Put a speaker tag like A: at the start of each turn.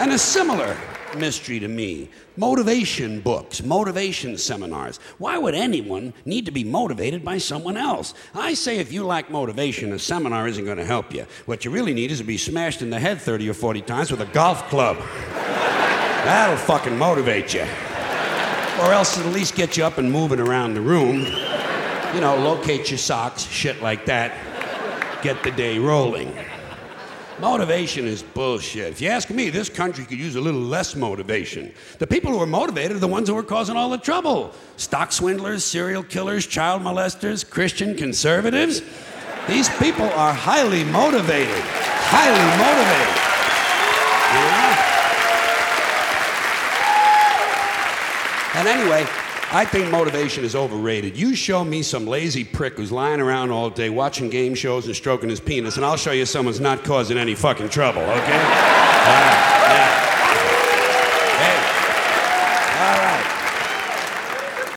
A: And a similar mystery to me, motivation books, motivation seminars. Why would anyone need to be motivated by someone else? I say if you lack motivation, a seminar isn't going to help you. What you really need is to be smashed in the head 30 or 40 times with a golf club. That'll fucking motivate you. Or else it'll at least get you up and moving around the room. You know, locate your socks, shit like that. Get the day rolling. Motivation is bullshit. If you ask me, this country could use a little less motivation. The people who are motivated are the ones who are causing all the trouble. Stock swindlers, serial killers, child molesters, Christian conservatives. These people are highly motivated. Highly motivated. You know? And anyway, I think motivation is overrated. You show me some lazy prick who's lying around all day watching game shows and stroking his penis, and I'll show you someone's not causing any fucking trouble, okay?